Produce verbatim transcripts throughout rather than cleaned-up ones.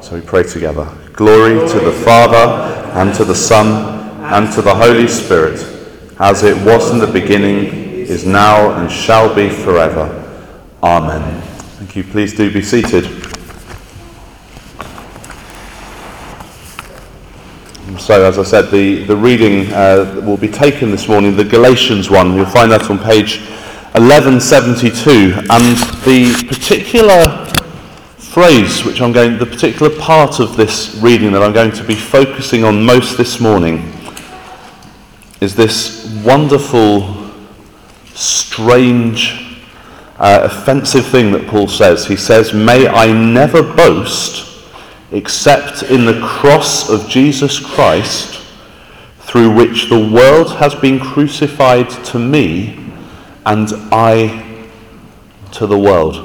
So we pray together. Glory to the Father, and to the Son, and to the Holy Spirit, as it was in the beginning, is now, and shall be forever. Amen. Thank you. Please do be seated. So, as I said, the, the reading uh, will be taken this morning, the Galatians one. You'll find that on page eleven seventy-two. And the particular phrase which I'm going, the particular part of this reading that I'm going to be focusing on most this morning is this wonderful, strange, uh, offensive thing that Paul says. He says, "May I never boast except in the cross of Jesus Christ, through which the world has been crucified to me, and I to the world."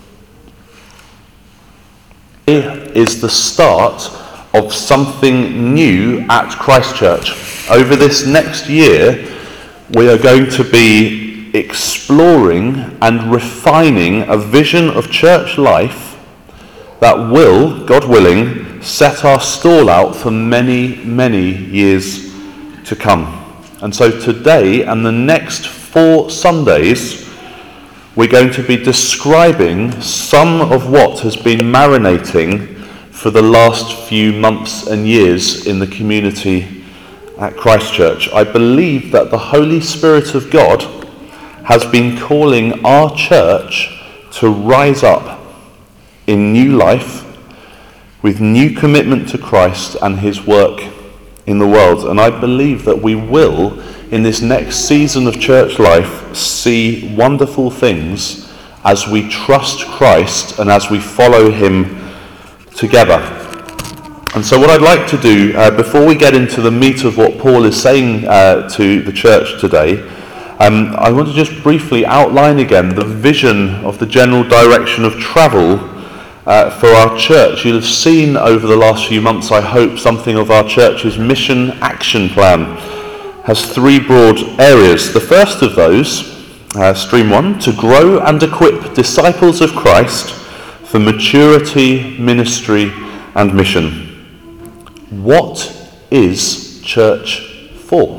It is the start of something new at Christchurch. Over this next year, we are going to be exploring and refining a vision of church life that will, God willing, set our stall out for many, many years to come. And so today and the next four Sundays, we're going to be describing some of what has been marinating for the last few months and years in the community at Christchurch. I believe that the Holy Spirit of God has been calling our church to rise up in new life with new commitment to Christ and his work in the world. And I believe that we will, in this next season of church life, see wonderful things as we trust Christ and as we follow him together. And so what I'd like to do, uh, before we get into the meat of what Paul is saying uh, to the church today, um, I want to just briefly outline again the vision of the general direction of travel uh, for our church. You'll have seen over the last few months, I hope, something of our church's mission action plan. Has three broad areas. The first of those, uh, stream one, to grow and equip disciples of Christ for maturity, ministry, and mission. What is church for?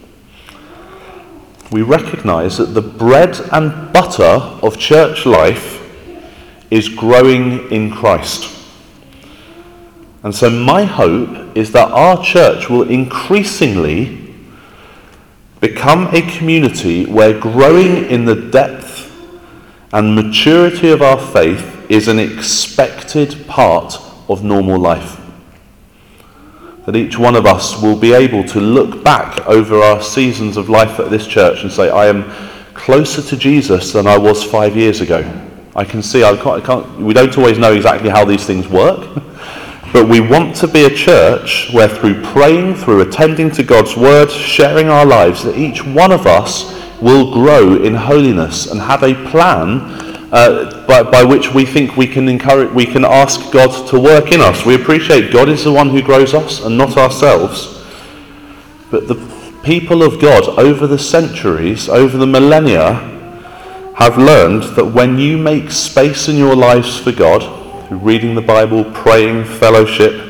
We recognise that the bread and butter of church life is growing in Christ. And so my hope is that our church will increasingly become a community where growing in the depth and maturity of our faith is an expected part of normal life. That each one of us will be able to look back over our seasons of life at this church and say, I am closer to Jesus than I was five years ago. I can see, I can't, I can't, we don't always know exactly how these things work, but we want to be a church where through praying, through attending to God's word, sharing our lives, that each one of us will grow in holiness and have a plan uh, by, by which we think we can encourage, we can ask God to work in us. We appreciate God is the one who grows us and not ourselves. But the people of God over the centuries, over the millennia, have learned that when you make space in your lives for God, reading the Bible, praying, fellowship,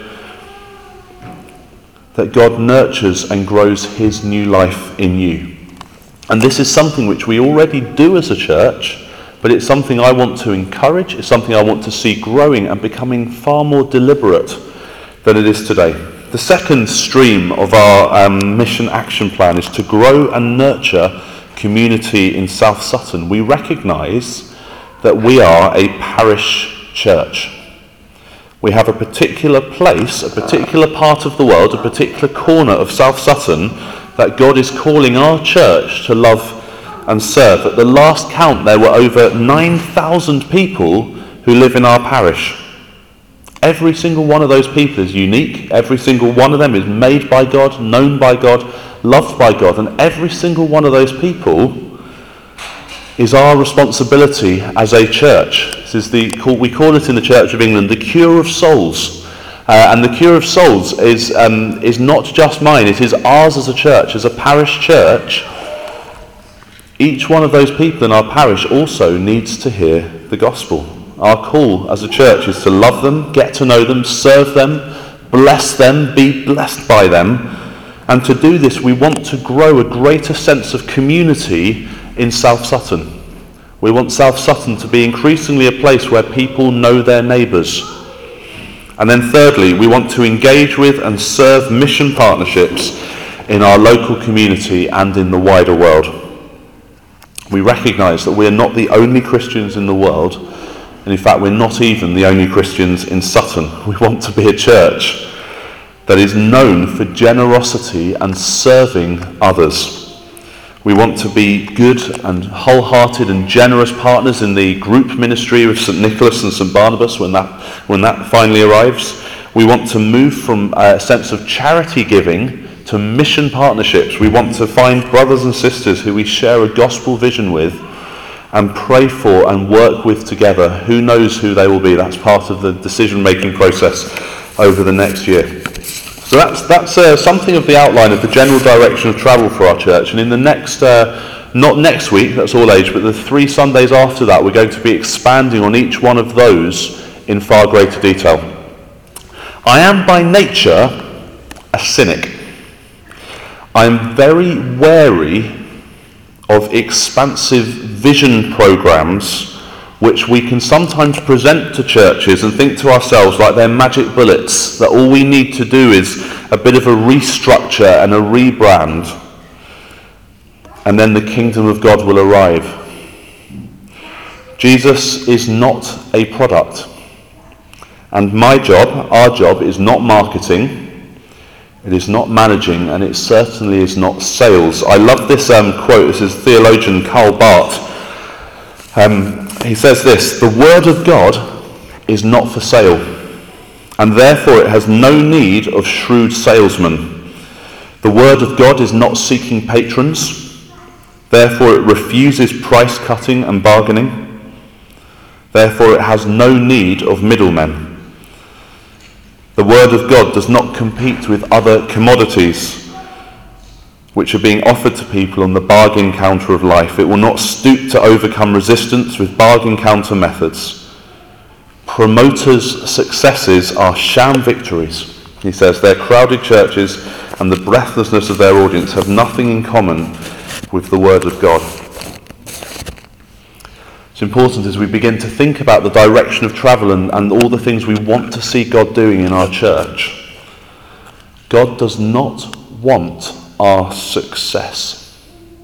that God nurtures and grows his new life in you. And this is something which we already do as a church, but it's something I want to encourage, it's something I want to see growing and becoming far more deliberate than it is today. The second stream of our um, mission action plan is to grow and nurture community in South Sutton. We recognise that we are a parish church. We have a particular place, a particular part of the world, a particular corner of South Sutton that God is calling our church to love and serve. At the last count, there were over nine thousand people who live in our parish. Every single one of those people is unique. Every single one of them is made by God, known by God, loved by God. And every single one of those people is our responsibility as a church. This is the we call it in the Church of England the cure of souls. Uh, and the cure of souls is um, is not just mine, it is ours as a church, as a parish church. Each one of those people in our parish also needs to hear the gospel. Our call as a church is to love them, get to know them, serve them, bless them, be blessed by them. And to do this, we want to grow a greater sense of community in South Sutton. We want South Sutton to be increasingly a place where people know their neighbours. And then thirdly, we want to engage with and serve mission partnerships in our local community and in the wider world. We recognise that we are not the only Christians in the world, and in fact we're not even the only Christians in Sutton. We want to be a church that is known for generosity and serving others. We want to be good and wholehearted and generous partners in the group ministry with St Nicholas and St Barnabas when that, when that finally arrives. We want to move from a sense of charity giving to mission partnerships. We want to find brothers and sisters who we share a gospel vision with and pray for and work with together. Who knows who they will be? That's part of the decision-making process over the next year. So that's that's uh, something of the outline of the general direction of travel for our church. And in the next, uh, not next week, that's all age, but the three Sundays after that, we're going to be expanding on each one of those in far greater detail. I am by nature a cynic. I'm very wary of expansive vision programs which we can sometimes present to churches and think to ourselves like they're magic bullets, that all we need to do is a bit of a restructure and a rebrand, and then the kingdom of God will arrive. Jesus is not a product, and my job, our job, is not marketing, it is not managing, and it certainly is not sales. I love this um, quote. This is theologian Karl Barth. Um, he says this: the word of God is not for sale, and therefore it has no need of shrewd salesmen. The word of God is not seeking patrons, therefore it refuses price cutting and bargaining. Therefore it has no need of middlemen. The word of God does not compete with other commodities which are being offered to people on the bargain counter of life. It will not stoop to overcome resistance with bargain counter methods. Promoters' successes are sham victories. He says their crowded churches and the breathlessness of their audience have nothing in common with the word of God. It's important as we begin to think about the direction of travel and, and all the things we want to see God doing in our church. God does not want our success.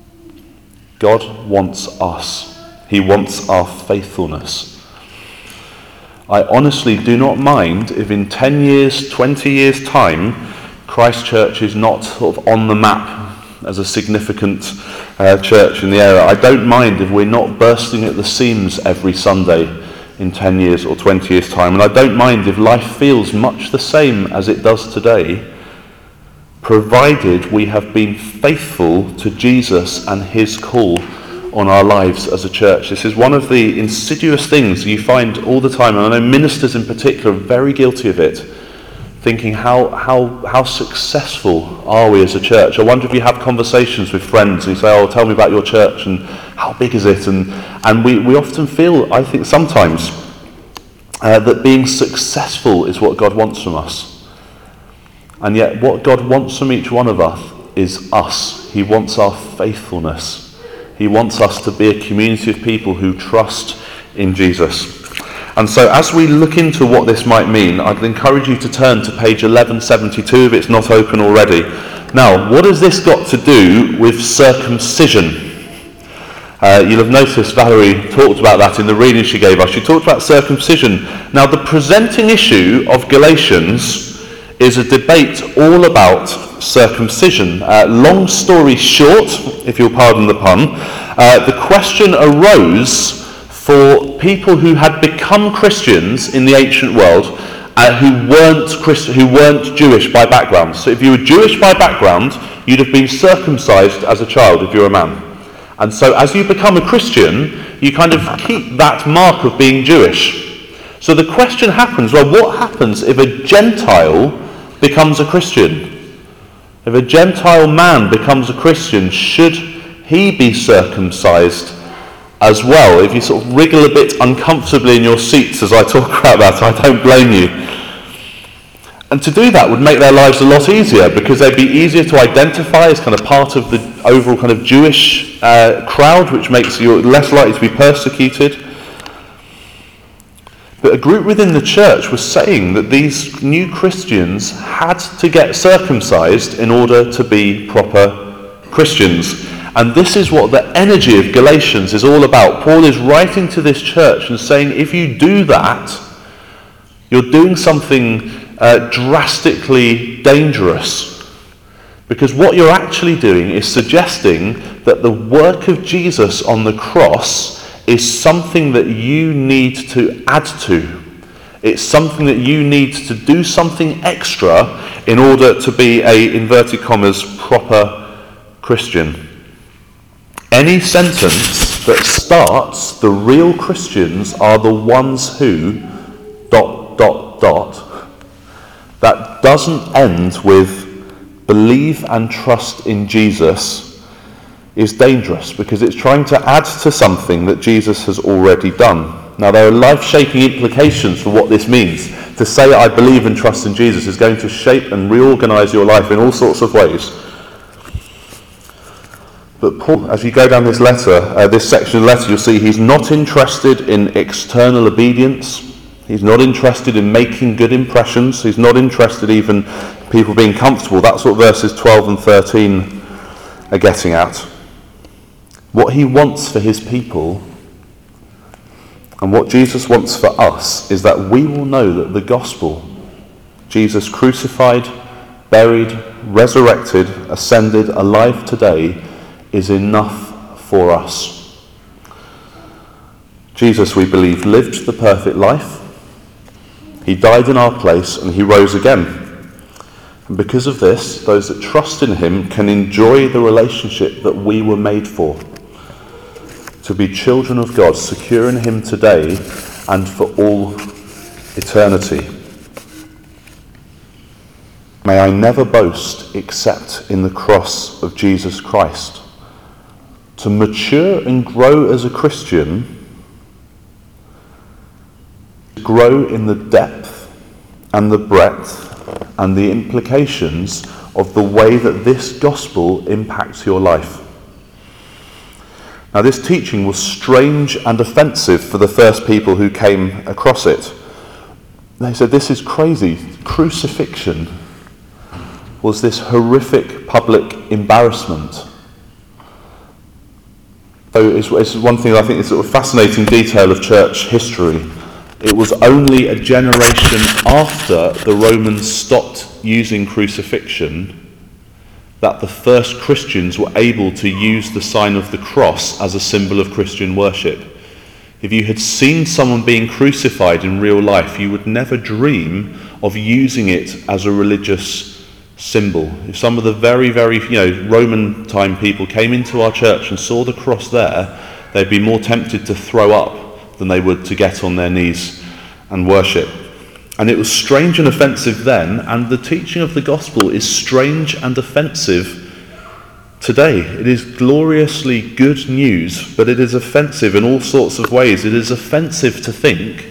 God wants us. He wants our faithfulness. I honestly do not mind if in ten years, twenty years' time, Christchurch is not sort of on the map as a significant uh, church in the area. I don't mind if we're not bursting at the seams every Sunday in ten years or twenty years' time. And I don't mind if life feels much the same as it does today, provided we have been faithful to Jesus and his call on our lives as a church. This is one of the insidious things you find all the time, and I know ministers in particular are very guilty of it, thinking how how how successful are we as a church? I wonder if you have conversations with friends and you say, oh, tell me about your church and how big is it? And and we, we often feel, I think sometimes, uh, that being successful is what God wants from us. And yet what God wants from each one of us is us. He wants our faithfulness. He wants us to be a community of people who trust in Jesus. And so as we look into what this might mean, I'd encourage you to turn to page eleven seventy-two if it's not open already. Now, what has this got to do with circumcision? Uh, you'll have noticed Valerie talked about that in the reading she gave us. She talked about circumcision. Now, the presenting issue of Galatians is a debate all about circumcision. Uh, long story short, if you'll pardon the pun, uh, the question arose for people who had become Christians in the ancient world uh, who weren't Christ- who weren't Jewish by background. So if you were Jewish by background, you'd have been circumcised as a child if you're a man. And so as you become a Christian, you kind of keep that mark of being Jewish. So the question happens, well, what happens if a Gentile becomes a Christian? If a Gentile man becomes a Christian, should he be circumcised as well. If you sort of wriggle a bit uncomfortably in your seats as I talk about that, I don't blame you. And to do that would make their lives a lot easier, because they'd be easier to identify as kind of part of the overall kind of Jewish uh, crowd, which makes you less likely to be persecuted. But a group within the church was saying that these new Christians had to get circumcised in order to be proper Christians. And this is what the energy of Galatians is all about. Paul is writing to this church and saying, if you do that, you're doing something uh, drastically dangerous. Because what you're actually doing is suggesting that the work of Jesus on the cross is something that you need to add to. It's something that you need to do something extra in order to be a, inverted commas, proper Christian. Any sentence that starts, the real Christians are the ones who, dot, dot, dot, that doesn't end with believe and trust in Jesus, is dangerous, because it's trying to add to something that Jesus has already done. Now, there are life-shaping implications for what this means. To say I believe and trust in Jesus is going to shape and reorganize your life in all sorts of ways. But Paul, as you go down this letter, uh, this section of the letter, you'll see he's not interested in external obedience. He's not interested in making good impressions. He's not interested even in people being comfortable. That's what verses twelve and thirteen are getting at. What he wants for his people, and what Jesus wants for us, is that we will know that the gospel, Jesus crucified, buried, resurrected, ascended, alive today, is enough for us. Jesus, we believe, lived the perfect life. He died in our place and he rose again. And because of this, those that trust in him can enjoy the relationship that we were made for. To be children of God, secure in him today and for all eternity. May I never boast except in the cross of Jesus Christ. To mature and grow as a Christian, grow in the depth and the breadth and the implications of the way that this gospel impacts your life. Now, this teaching was strange and offensive for the first people who came across it. They said, this is crazy. Crucifixion was this horrific public embarrassment. So it's, it's one thing I think is sort of fascinating detail of church history. It was only a generation after the Romans stopped using crucifixion that the first Christians were able to use the sign of the cross as a symbol of Christian worship. If you had seen someone being crucified in real life, you would never dream of using it as a religious symbol. If some of the very, very, you know, Roman time people came into our church and saw the cross there, they'd be more tempted to throw up than they would to get on their knees and worship. And it was strange and offensive then, and the teaching of the gospel is strange and offensive today. It is gloriously good news, but it is offensive in all sorts of ways. It is offensive to think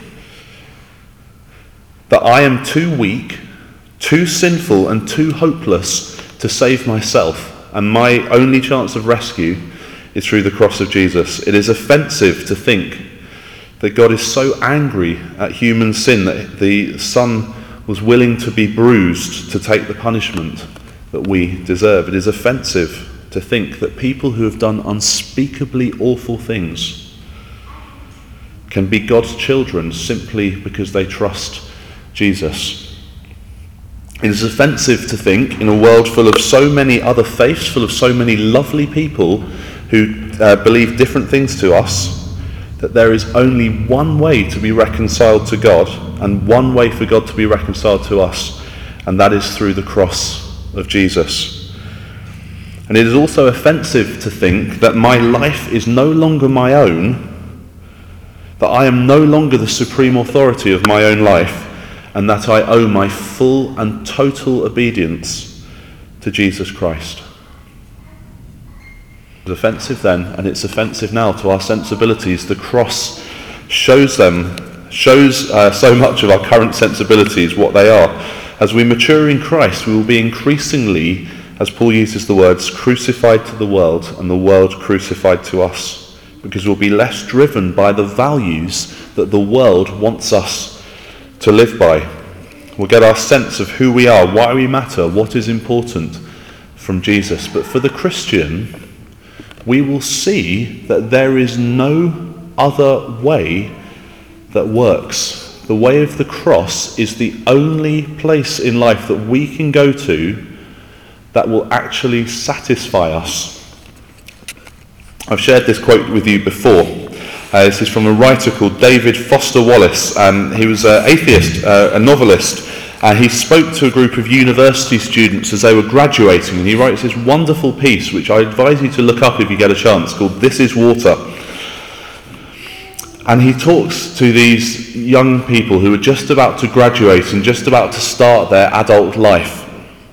that I am too weak, too sinful, and too hopeless to save myself, and my only chance of rescue is through the cross of Jesus. It is offensive to think that God is so angry at human sin that the Son was willing to be bruised to take the punishment that we deserve. It is offensive to think that people who have done unspeakably awful things can be God's children simply because they trust Jesus. It is offensive to think, in a world full of so many other faiths, full of so many lovely people who uh, believe different things to us, that there is only one way to be reconciled to God and one way for God to be reconciled to us, and that is through the cross of Jesus. And it is also offensive to think that my life is no longer my own, that I am no longer the supreme authority of my own life, and that I owe my full and total obedience to Jesus Christ. It was offensive then, and it's offensive now to our sensibilities. The cross shows them, shows uh, so much of our current sensibilities what they are. As we mature in Christ, we will be increasingly, as Paul uses the words, crucified to the world and the world crucified to us, because we'll be less driven by the values that the world wants us to live by. We'll get our sense of who we are, why we matter, what is important from Jesus. But for the Christian, we will see that there is no other way that works. The way of the cross is the only place in life that we can go to that will actually satisfy us. I've shared this quote with you before. Uh, this is from a writer called David Foster Wallace, and he was an atheist, uh, a novelist, and he spoke to a group of university students as they were graduating, and he writes this wonderful piece, which I advise you to look up if you get a chance, called This Is Water. And he talks to these young people who are just about to graduate and just about to start their adult life.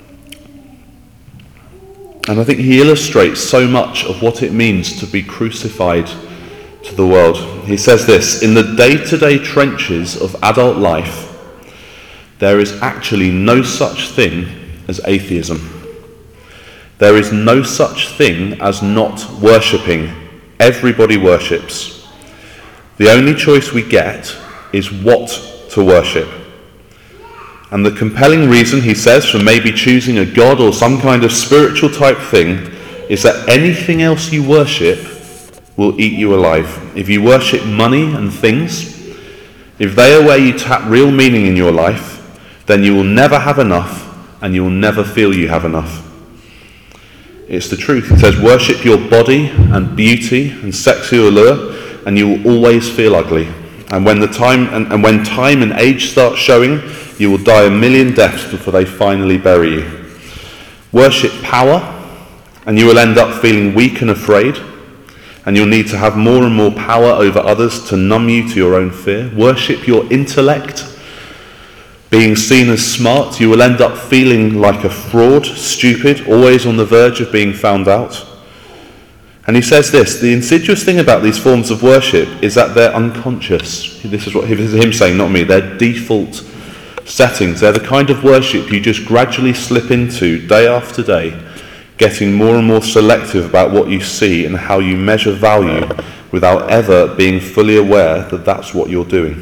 And I think he illustrates so much of what it means to be crucified to the world. He says this: in the day-to-day trenches of adult life, there is actually no such thing as atheism. There is no such thing as not worshipping. Everybody worships. The only choice we get is what to worship. And the compelling reason, he says, for maybe choosing a god or some kind of spiritual type thing is that anything else you worship will eat you alive. If you worship money and things, if they are where you tap real meaning in your life, then you will never have enough and you will never feel you have enough. It's the truth. It says, worship your body and beauty and sexual allure, and you will always feel ugly. And when the time and, and when time and age start showing, you will die a million deaths before they finally bury you. Worship power, and you will end up feeling weak and afraid, and you'll need to have more and more power over others to numb you to your own fear. Worship your intellect. Being seen as smart, you will end up feeling like a fraud, stupid, always on the verge of being found out. And he says this: the insidious thing about these forms of worship is that they're unconscious. This is what this is him saying, not me. They're default settings. They're the kind of worship you just gradually slip into day after day, getting more and more selective about what you see and how you measure value without ever being fully aware that that's what you're doing.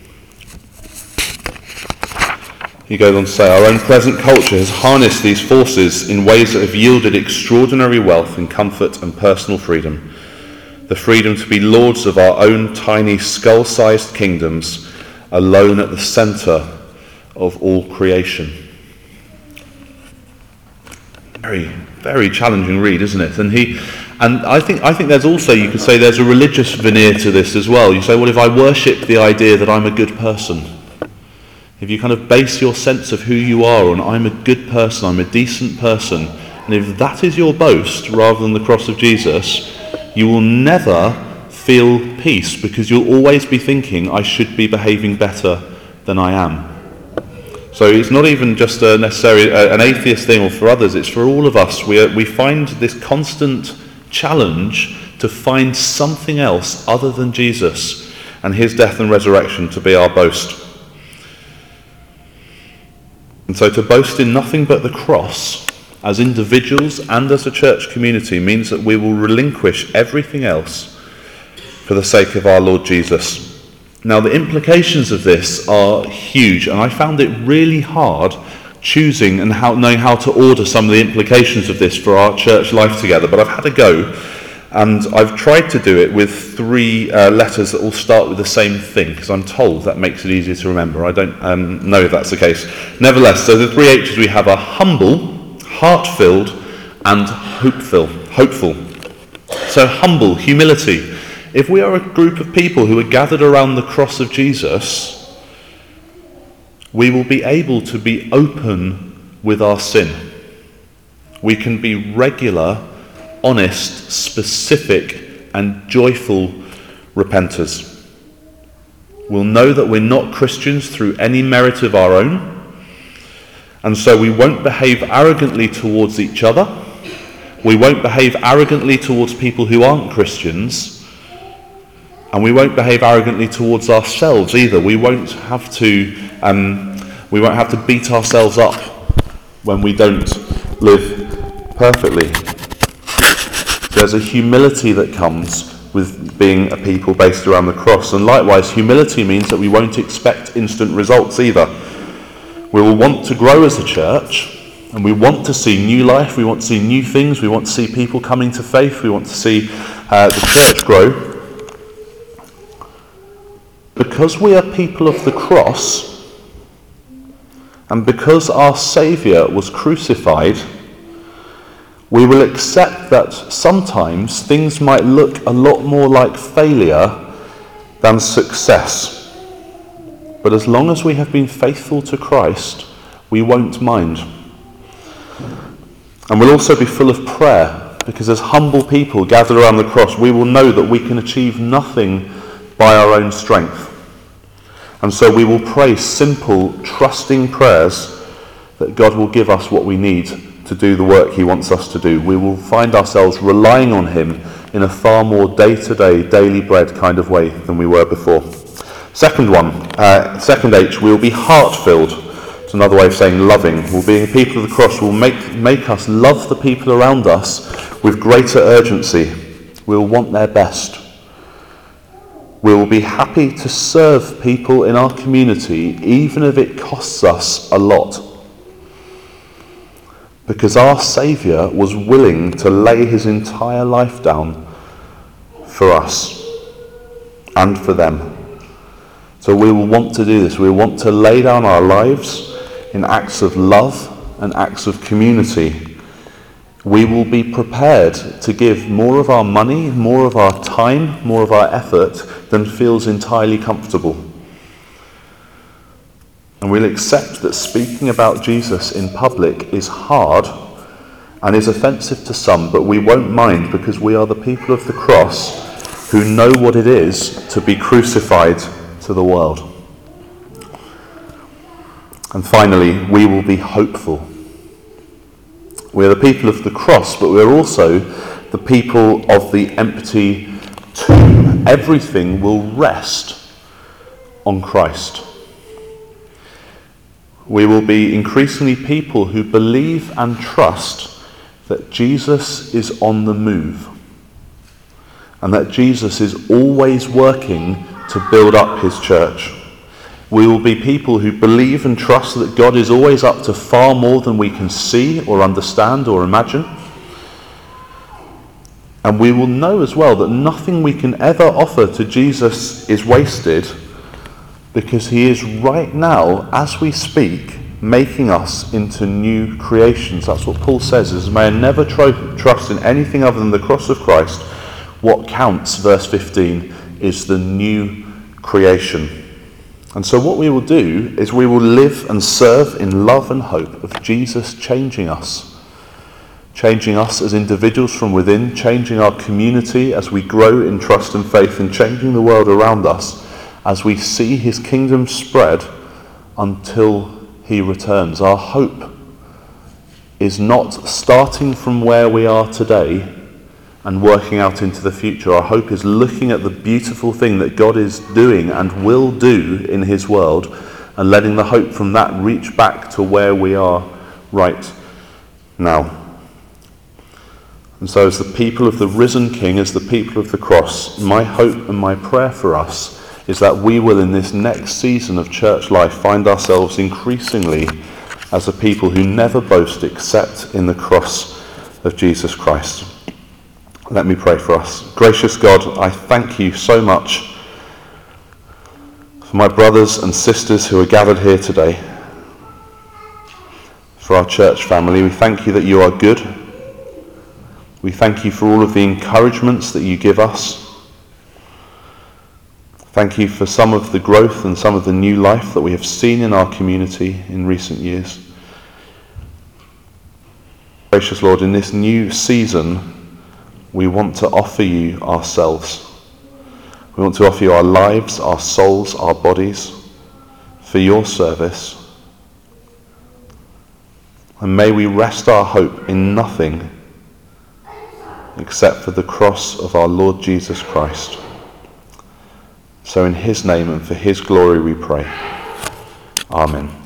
He goes on to say, our own present culture has harnessed these forces in ways that have yielded extraordinary wealth and comfort and personal freedom. The freedom to be lords of our own tiny skull-sized kingdoms, alone at the centre of all creation. Very, very challenging read, isn't it? And he, and I think, I think there's also, you could say, there's a religious veneer to this as well. You say, well, if I worship the idea that I'm a good person, if you kind of base your sense of who you are on, I'm a good person, I'm a decent person, and if that is your boast rather than the cross of Jesus, you will never feel peace, because you'll always be thinking, I should be behaving better than I am. So it's not even just a necessarily uh, an atheist thing, or for others, it's for all of us. We, are, we find this constant challenge to find something else other than Jesus and his death and resurrection to be our boast. And so to boast in nothing but the cross, as individuals and as a church community, means that we will relinquish everything else for the sake of our Lord Jesus. Now, the implications of this are huge, and I found it really hard choosing and how, knowing how to order some of the implications of this for our church life together, but I've had a go, and I've tried to do it with three uh, letters that all start with the same thing, because I'm told that makes it easier to remember. I don't um, know if that's the case. Nevertheless, so the three H's we have are humble, heart-filled, and hopeful. hopeful. So humble, humility. If we are a group of people who are gathered around the cross of Jesus, we will be able to be open with our sin. We can be regular, honest, specific, and joyful repenters. We'll know that we're not Christians through any merit of our own, and so we won't behave arrogantly towards each other, We won't behave arrogantly towards people who aren't Christians, and we won't behave arrogantly towards ourselves either. We won't have to um, we won't have to beat ourselves up when we don't live perfectly. There's a humility that comes with being a people based around the cross, and likewise, humility means that we won't expect instant results either. We will want to grow as a church, and we want to see new life, we want to see new things, we want to see people coming to faith, we want to see uh, the church grow. Because we are people of the cross, and because our Saviour was crucified, we will accept that sometimes things might look a lot more like failure than success. But as long as we have been faithful to Christ, we won't mind. And we'll also be full of prayer, because as humble people gathered around the cross, we will know that we can achieve nothing by our own strength. And so we will pray simple, trusting prayers that God will give us what we need to do the work he wants us to do. We will find ourselves relying on him in a far more day-to-day, daily bread kind of way than we were before. Second one, uh, second H, we will be heart-filled. It's another way of saying loving. We'll be people of the cross will make, make us love the people around us with greater urgency. We will want their best. We will be happy to serve people in our community, even if it costs us a lot. Because our Saviour was willing to lay his entire life down for us and for them. So we will want to do this. We want to lay down our lives in acts of love and acts of community. We will be prepared to give more of our money, more of our time, more of our effort than feels entirely comfortable. And we'll accept that speaking about Jesus in public is hard and is offensive to some, but we won't mind because we are the people of the cross who know what it is to be crucified to the world. And finally, we will be hopeful. We're the people of the cross, but we're also the people of the empty tomb. Everything will rest on Christ. We will be increasingly people who believe and trust that Jesus is on the move and that Jesus is always working to build up his church. We will be people who believe and trust that God is always up to far more than we can see or understand or imagine. And we will know as well that nothing we can ever offer to Jesus is wasted, because he is right now, as we speak, making us into new creations. That's what Paul says, is may I never tr- trust in anything other than the cross of Christ. What counts, verse fifteen, is the new creation. And so what we will do is we will live and serve in love and hope of Jesus changing us. Changing us as individuals from within, changing our community as we grow in trust and faith, and changing the world around us as we see his kingdom spread until he returns. Our hope is not starting from where we are today and working out into the future. Our hope is looking at the beautiful thing that God is doing and will do in his world, and letting the hope from that reach back to where we are right now. And so as the people of the risen King, as the people of the cross, my hope and my prayer for us is that we will in this next season of church life find ourselves increasingly as a people who never boast except in the cross of Jesus Christ. Let me pray for us. Gracious God, I thank you so much for my brothers and sisters who are gathered here today, for our church family. We thank you that you are good. We thank you for all of the encouragements that you give us. Thank you for some of the growth and some of the new life that we have seen in our community in recent years. Gracious Lord, in this new season, we want to offer you ourselves. We want to offer you our lives, our souls, our bodies for your service. And may we rest our hope in nothing except for the cross of our Lord Jesus Christ. So in his name and for his glory we pray. Amen.